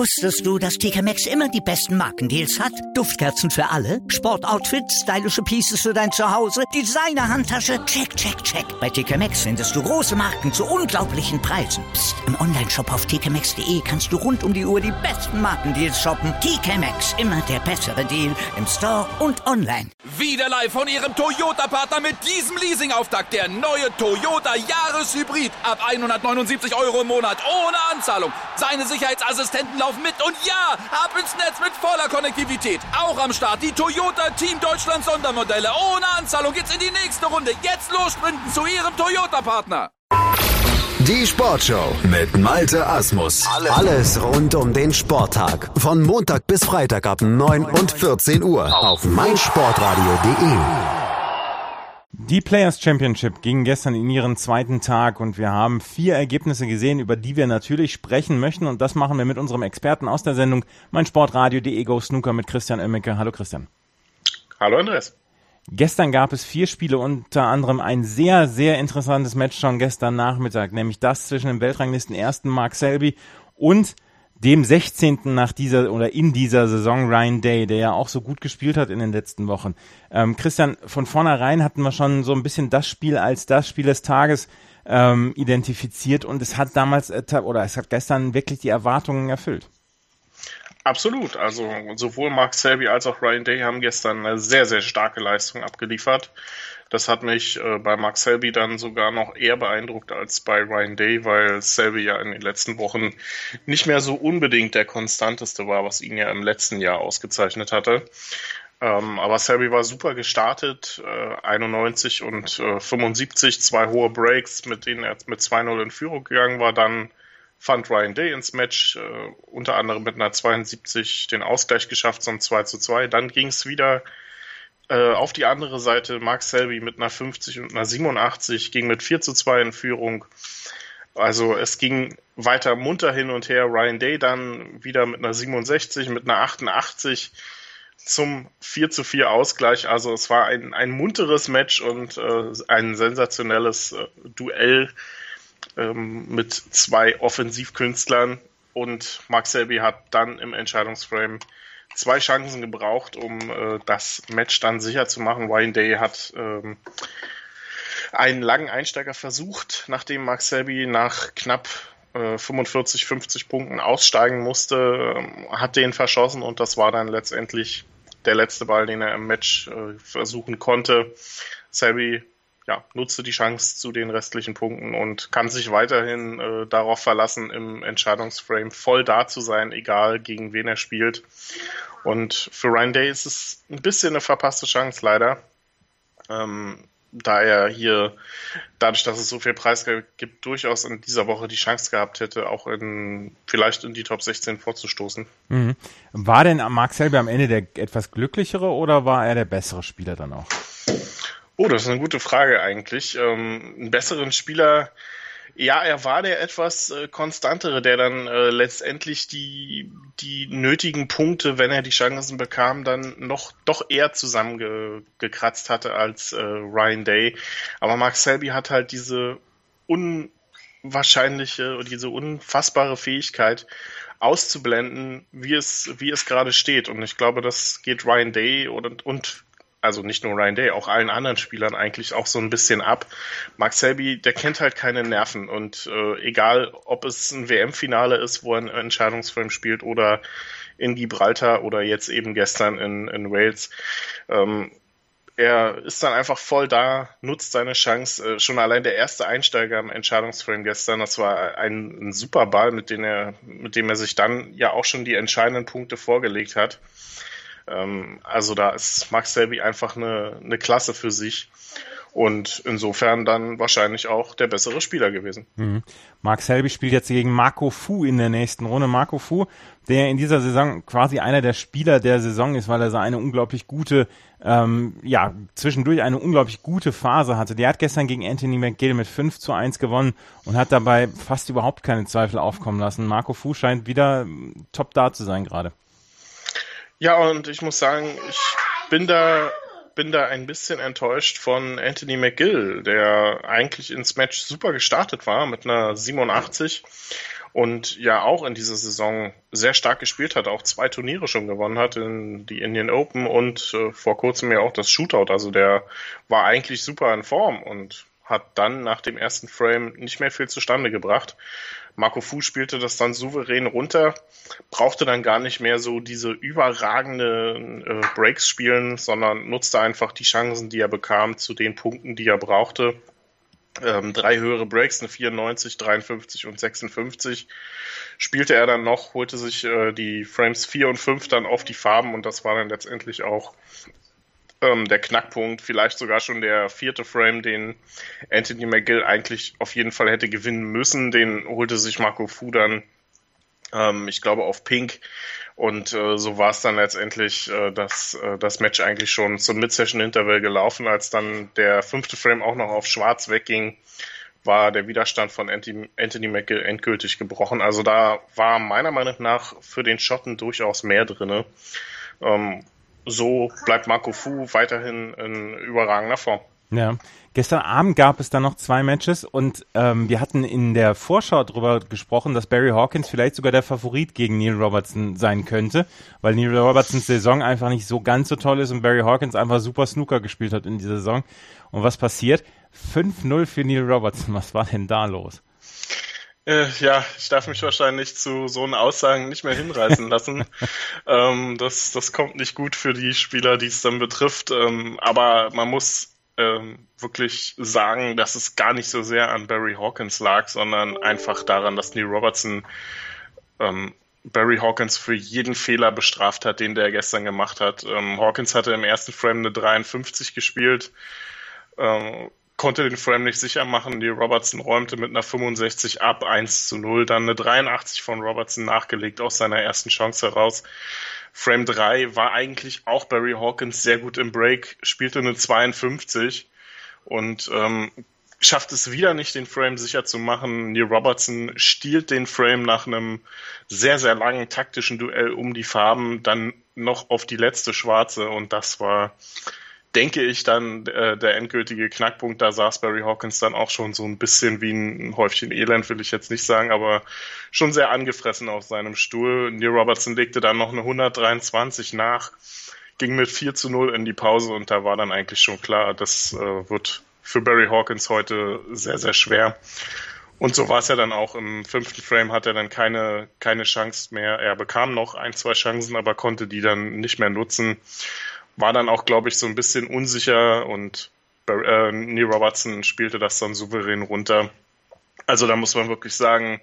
Wusstest du, dass TK Maxx immer die besten Markendeals hat? Duftkerzen für alle, Sportoutfits, stylische Pieces für dein Zuhause, Designer-Handtasche, check, check, check. Bei TK Maxx findest du große Marken zu unglaublichen Preisen. Psst. Im Onlineshop auf tkmaxx.de kannst du rund um die Uhr die besten Markendeals shoppen. TK Maxx, immer der bessere Deal im Store und online. Wieder live von Ihrem Toyota-Partner mit diesem Leasing-Auftakt. Der neue Toyota Jahreshybrid. Ab 179 € im Monat. Ohne Anzahlung. Seine Sicherheitsassistenten laufen mit. Und ja, ab ins Netz mit voller Konnektivität. Auch am Start die Toyota Team Deutschland Sondermodelle. Ohne Anzahlung geht's in die nächste Runde. Jetzt los sprinten zu Ihrem Toyota-Partner. Die Sportshow mit Malte Asmus. Alles rund um den Sporttag. Von Montag bis Freitag ab 9 und 14 Uhr auf meinsportradio.de. Die Players Championship ging gestern in ihren zweiten Tag und wir haben 4 Ergebnisse gesehen, über die wir natürlich sprechen möchten. Und das machen wir mit unserem Experten aus der Sendung meinsportradio.de Go Snooker mit Christian Oemmeke. Hallo Christian. Hallo Andreas. Gestern gab es 4 Spiele, unter anderem ein sehr, sehr interessantes Match schon gestern Nachmittag, nämlich das zwischen dem Weltranglisten ersten Mark Selby und dem 16. in dieser Saison Ryan Day, der ja auch so gut gespielt hat in den letzten Wochen. Christian, von vornherein hatten wir schon so ein bisschen das Spiel als das Spiel des Tages identifiziert und es hat gestern wirklich die Erwartungen erfüllt. Absolut, also sowohl Mark Selby als auch Ryan Day haben gestern eine sehr, sehr starke Leistung abgeliefert. Das hat mich bei Mark Selby dann sogar noch eher beeindruckt als bei Ryan Day, weil Selby ja in den letzten Wochen nicht mehr so unbedingt der konstanteste war, was ihn ja im letzten Jahr ausgezeichnet hatte. Aber Selby war super gestartet, 91 und 75, 2 hohe Breaks, mit denen er mit 2-0 in Führung gegangen war, dann fand Ryan Day ins Match, unter anderem mit einer 72 den Ausgleich geschafft zum 2:2. Dann ging es wieder auf die andere Seite. Mark Selby mit einer 50 und einer 87 ging mit 4:2 in Führung. Also es ging weiter munter hin und her. Ryan Day dann wieder mit einer 67, mit einer 88 zum 4:4 Ausgleich. Also es war ein munteres Match und ein sensationelles Duell mit 2 Offensivkünstlern, und Mark Selby hat dann im Entscheidungsframe 2 Chancen gebraucht, um das Match dann sicher zu machen. Ryan Day hat einen langen Einsteiger versucht, nachdem Mark Selby nach knapp 45, 50 Punkten aussteigen musste, hat den verschossen und das war dann letztendlich der letzte Ball, den er im Match versuchen konnte. Selby nutzte die Chance zu den restlichen Punkten und kann sich weiterhin darauf verlassen, im Entscheidungsframe voll da zu sein, egal gegen wen er spielt. Und für Ryan Day ist es ein bisschen eine verpasste Chance leider, da er hier, dadurch, dass es so viel Preisgeld gibt, durchaus in dieser Woche die Chance gehabt hätte, auch vielleicht in die Top 16 vorzustoßen. Mhm. War denn Mark Selby am Ende der etwas glücklichere oder war er der bessere Spieler dann auch? Oh, das ist eine gute Frage eigentlich. Einen besseren Spieler, ja, er war der etwas konstantere, der dann letztendlich die nötigen Punkte, wenn er die Chancen bekam, dann doch eher zusammengekratzt hatte als Ryan Day. Aber Mark Selby hat halt diese unwahrscheinliche und diese unfassbare Fähigkeit auszublenden, wie es gerade steht. Und ich glaube, das geht Ryan Day und also nicht nur Ryan Day, auch allen anderen Spielern eigentlich auch so ein bisschen ab. Mark Selby, der kennt halt keine Nerven und egal, ob es ein WM-Finale ist, wo er ein Entscheidungsframe spielt oder in Gibraltar oder jetzt eben gestern in Wales, er ist dann einfach voll da, nutzt seine Chance. Schon allein der erste Einsteiger im Entscheidungsframe gestern, das war ein super Ball, mit dem er sich dann ja auch schon die entscheidenden Punkte vorgelegt hat. Also da ist Mark Selby einfach eine Klasse für sich und insofern dann wahrscheinlich auch der bessere Spieler gewesen. Mhm. Mark Selby spielt jetzt gegen Marco Fu in der nächsten Runde. Marco Fu, der in dieser Saison quasi einer der Spieler der Saison ist, weil er so eine unglaublich gute, zwischendurch eine unglaublich gute Phase hatte. Der hat gestern gegen Anthony McGill mit 5:1 gewonnen und hat dabei fast überhaupt keine Zweifel aufkommen lassen. Marco Fu scheint wieder top da zu sein gerade. Ja, und ich muss sagen, ich bin da ein bisschen enttäuscht von Anthony McGill, der eigentlich ins Match super gestartet war mit einer 87 und ja auch in dieser Saison sehr stark gespielt hat, auch 2 Turniere schon gewonnen hat, in die Indian Open und vor kurzem ja auch das Shootout. Also der war eigentlich super in Form und hat dann nach dem ersten Frame nicht mehr viel zustande gebracht. Marco Fu spielte das dann souverän runter, brauchte dann gar nicht mehr so diese überragenden Breaks spielen, sondern nutzte einfach die Chancen, die er bekam, zu den Punkten, die er brauchte. 3 höhere Breaks, eine 94, 53 und 56 spielte er dann noch, holte sich die Frames 4 und 5 dann auf die Farben und das war dann letztendlich auch der Knackpunkt, vielleicht sogar schon der 4. Frame, den Anthony McGill eigentlich auf jeden Fall hätte gewinnen müssen. Den holte sich Marco Fu dann, ich glaube, auf Pink. Und so war es dann letztendlich, dass das Match eigentlich schon zum Mid-Session-Interval gelaufen. Als dann der 5. Frame auch noch auf Schwarz wegging, war der Widerstand von Anthony McGill endgültig gebrochen. Also da war meiner Meinung nach für den Schotten durchaus mehr drin. So bleibt Marco Fu weiterhin in überragender Form. Ja, gestern Abend gab es dann noch 2 Matches und wir hatten in der Vorschau darüber gesprochen, dass Barry Hawkins vielleicht sogar der Favorit gegen Neil Robertson sein könnte, weil Neil Robertsons Saison einfach nicht so ganz so toll ist und Barry Hawkins einfach super Snooker gespielt hat in dieser Saison. Und was passiert? 5-0 für Neil Robertson. Was war denn da los? Ja, ich darf mich wahrscheinlich zu so einen Aussagen nicht mehr hinreißen lassen. Das kommt nicht gut für die Spieler, die es dann betrifft. Aber man muss wirklich sagen, dass es gar nicht so sehr an Barry Hawkins lag, sondern einfach daran, dass Neil Robertson Barry Hawkins für jeden Fehler bestraft hat, den der gestern gemacht hat. Hawkins hatte im ersten Frame eine 53 gespielt, konnte den Frame nicht sicher machen. Die Robertson räumte mit einer 65 ab, 1-0, dann eine 83 von Robertson nachgelegt aus seiner ersten Chance heraus. Frame 3 war eigentlich auch Barry Hawkins sehr gut im Break, spielte eine 52 und schafft es wieder nicht, den Frame sicher zu machen. Neil Robertson stiehlt den Frame nach einem sehr, sehr langen taktischen Duell um die Farben, dann noch auf die letzte Schwarze und das war, denke ich, dann der endgültige Knackpunkt. Da saß Barry Hawkins dann auch schon so ein bisschen wie ein Häufchen Elend, will ich jetzt nicht sagen, aber schon sehr angefressen auf seinem Stuhl. Neil Robertson legte dann noch eine 123 nach, ging mit 4-0 in die Pause und da war dann eigentlich schon klar, das wird für Barry Hawkins heute sehr, sehr schwer. Und so war es ja dann auch. Im 5. Frame hat er dann keine Chance mehr. Er bekam noch 1-2 Chancen, aber konnte die dann nicht mehr nutzen. War dann auch, glaube ich, so ein bisschen unsicher und Neil Robertson spielte das dann souverän runter. Also da muss man wirklich sagen,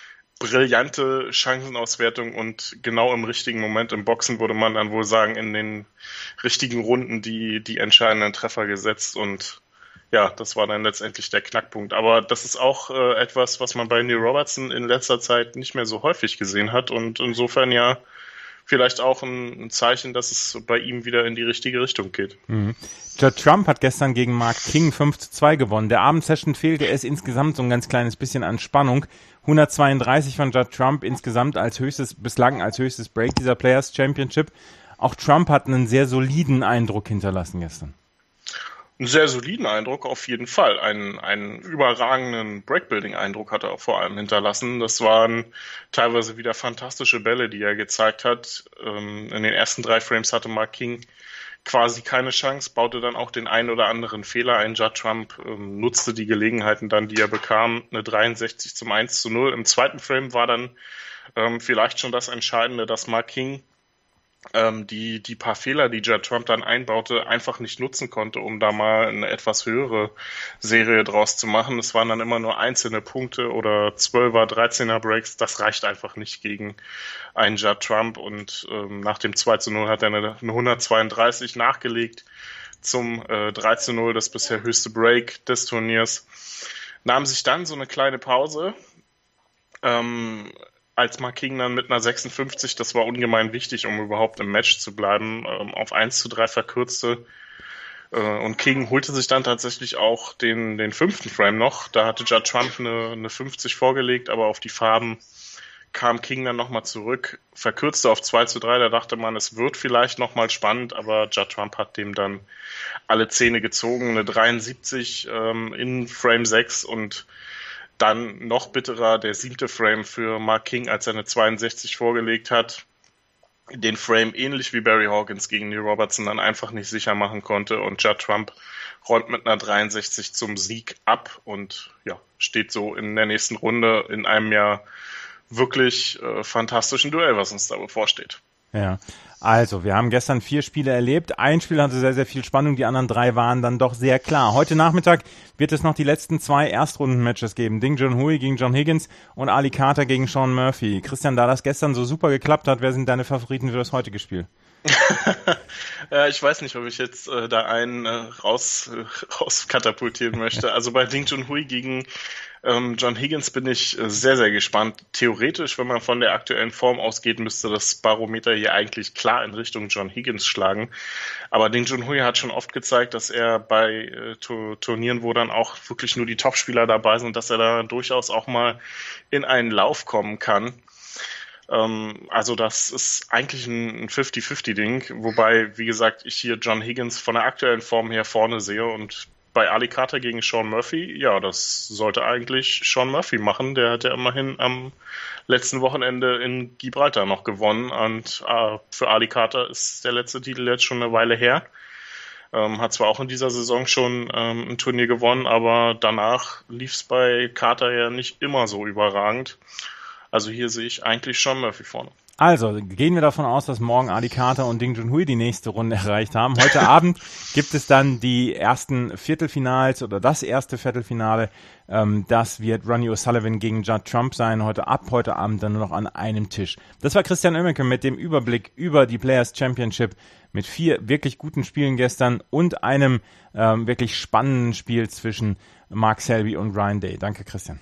brillante Chancenauswertung und genau im richtigen Moment im Boxen würde man dann wohl sagen, in den richtigen Runden die entscheidenden Treffer gesetzt und ja, das war dann letztendlich der Knackpunkt. Aber das ist auch etwas, was man bei Neil Robertson in letzter Zeit nicht mehr so häufig gesehen hat und insofern ja vielleicht auch ein Zeichen, dass es bei ihm wieder in die richtige Richtung geht. Mhm. Judd Trump hat gestern gegen Mark King 5-2 gewonnen. Der Abendsession fehlte es insgesamt so ein ganz kleines bisschen an Spannung. 132 von Judd Trump insgesamt bislang als höchstes Break dieser Players Championship. Auch Trump hat einen sehr soliden Eindruck hinterlassen gestern. Einen sehr soliden Eindruck auf jeden Fall. Einen überragenden Breakbuilding-Eindruck hat er vor allem hinterlassen. Das waren teilweise wieder fantastische Bälle, die er gezeigt hat. In den ersten 3 Frames hatte Mark King quasi keine Chance, baute dann auch den einen oder anderen Fehler ein. Judd Trump nutzte die Gelegenheiten dann, die er bekam. Eine 63 zum 1-0. Im 2. Frame war dann vielleicht schon das Entscheidende, dass Mark King die paar Fehler, die Judd Trump dann einbaute, einfach nicht nutzen konnte, um da mal eine etwas höhere Serie draus zu machen. Es waren dann immer nur einzelne Punkte oder 12er, 13er Breaks. Das reicht einfach nicht gegen einen Judd Trump und nach dem 2-0 hat er eine 132 nachgelegt zum 3-0, das bisher höchste Break des Turniers. Nahm sich dann so eine kleine Pause, als Mark King dann mit einer 56, das war ungemein wichtig, um überhaupt im Match zu bleiben, auf 1-3 verkürzte. Und King holte sich dann tatsächlich auch den 5. Frame noch. Da hatte Judd Trump eine 50 vorgelegt, aber auf die Farben kam King dann nochmal zurück, verkürzte auf 2-3. Da dachte man, es wird vielleicht nochmal spannend, aber Judd Trump hat dem dann alle Zähne gezogen. Eine 73 in Frame 6 und Dann noch bitterer der 7. Frame für Mark King, als er eine 62 vorgelegt hat. Den Frame ähnlich wie Barry Hawkins gegen Neil Robertson dann einfach nicht sicher machen konnte und Judd Trump räumt mit einer 63 zum Sieg ab und ja, steht so in der nächsten Runde in einem ja wirklich fantastischen Duell, was uns da bevorsteht. Ja, also wir haben gestern 4 Spiele erlebt. Ein Spiel hatte sehr, sehr viel Spannung, die anderen 3 waren dann doch sehr klar. Heute Nachmittag wird es noch die letzten 2 Erstrunden-Matches geben. Ding Junhui gegen John Higgins und Ali Carter gegen Sean Murphy. Christian, da das gestern so super geklappt hat, wer sind deine Favoriten für das heutige Spiel? Ich weiß nicht, ob ich jetzt da einen rauskatapultieren möchte. Also bei Ding Junhui gegen John Higgins bin ich sehr, sehr gespannt. Theoretisch, wenn man von der aktuellen Form ausgeht, müsste das Barometer hier eigentlich klar in Richtung John Higgins schlagen. Aber Ding Junhui hat schon oft gezeigt, dass er bei Turnieren, wo dann auch wirklich nur die Topspieler dabei sind, dass er da durchaus auch mal in einen Lauf kommen kann. Also das ist eigentlich ein 50-50-Ding, wobei, wie gesagt, ich hier John Higgins von der aktuellen Form her vorne sehe und bei Ali Carter gegen Sean Murphy, ja, das sollte eigentlich Sean Murphy machen. Der hat ja immerhin am letzten Wochenende in Gibraltar noch gewonnen und für Ali Carter ist der letzte Titel jetzt schon eine Weile her. Hat zwar auch in dieser Saison schon ein Turnier gewonnen, aber danach lief es bei Carter ja nicht immer so überragend. Also hier sehe ich eigentlich Sean Murphy vorne. Also, gehen wir davon aus, dass morgen Ali Carter und Ding Junhui die nächste Runde erreicht haben. Heute Abend gibt es dann die ersten Viertelfinals oder das erste Viertelfinale. Das wird Ronnie O'Sullivan gegen Judd Trump sein. Heute Abend dann nur noch an einem Tisch. Das war Christian Oemmeke mit dem Überblick über die Players Championship mit 4 wirklich guten Spielen gestern und einem wirklich spannenden Spiel zwischen Mark Selby und Ryan Day. Danke, Christian.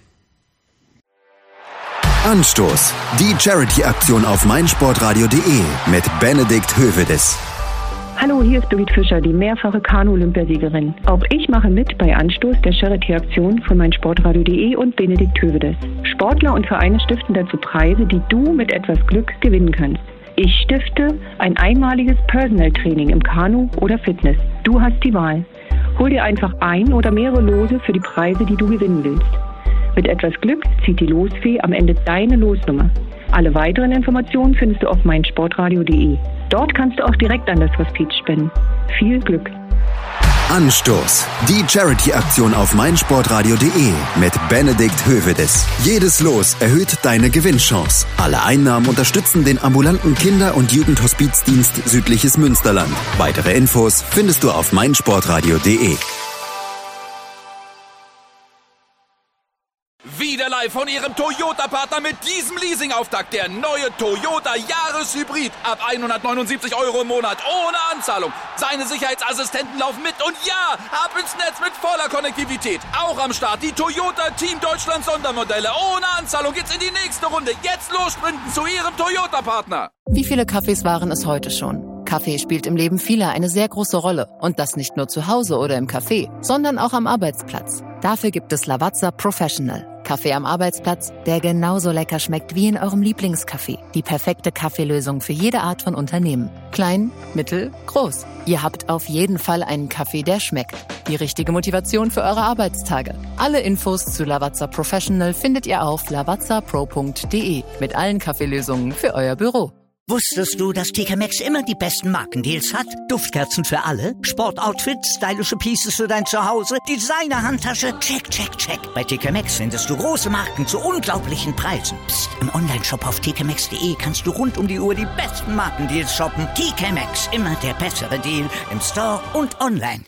Anstoß. Die Charity-Aktion auf meinsportradio.de mit Benedikt Hövedes. Hallo, hier ist Birgit Fischer, die mehrfache Kanu-Olympiasiegerin. Auch ich mache mit bei Anstoß der Charity-Aktion von meinsportradio.de und Benedikt Hövedes. Sportler und Vereine stiften dazu Preise, die du mit etwas Glück gewinnen kannst. Ich stifte ein einmaliges Personal-Training im Kanu oder Fitness. Du hast die Wahl. Hol dir einfach ein oder mehrere Lose für die Preise, die du gewinnen willst. Mit etwas Glück zieht die Losfee am Ende deine Losnummer. Alle weiteren Informationen findest du auf meinsportradio.de. Dort kannst du auch direkt an das Hospiz spenden. Viel Glück! Anstoß. Die Charity-Aktion auf meinsportradio.de mit Benedikt Hövedes. Jedes Los erhöht deine Gewinnchance. Alle Einnahmen unterstützen den ambulanten Kinder- und Jugendhospizdienst Südliches Münsterland. Weitere Infos findest du auf meinsportradio.de. Wieder live von Ihrem Toyota-Partner mit diesem Leasing-Auftakt. Der neue Toyota Jahreshybrid. Ab 179 € im Monat. Ohne Anzahlung. Seine Sicherheitsassistenten laufen mit. Und ja, ab ins Netz mit voller Konnektivität. Auch am Start die Toyota Team Deutschland Sondermodelle. Ohne Anzahlung geht's in die nächste Runde. Jetzt los sprinten zu Ihrem Toyota-Partner. Wie viele Kaffees waren es heute schon? Kaffee spielt im Leben vieler eine sehr große Rolle. Und das nicht nur zu Hause oder im Café, sondern auch am Arbeitsplatz. Dafür gibt es Lavazza Professional. Kaffee am Arbeitsplatz, der genauso lecker schmeckt wie in eurem Lieblingscafé. Die perfekte Kaffeelösung für jede Art von Unternehmen. Klein, mittel, groß. Ihr habt auf jeden Fall einen Kaffee, der schmeckt. Die richtige Motivation für eure Arbeitstage. Alle Infos zu Lavazza Professional findet ihr auf lavazzapro.de mit allen Kaffeelösungen für euer Büro. Wusstest du, dass TK Maxx immer die besten Markendeals hat? Duftkerzen für alle, Sportoutfits, stylische Pieces für dein Zuhause, Designer-Handtasche, check, check, check. Bei TK Maxx findest du große Marken zu unglaublichen Preisen. Psst. Im Onlineshop auf tkmaxx.de kannst du rund um die Uhr die besten Markendeals shoppen. TK Maxx, immer der bessere Deal im Store und online.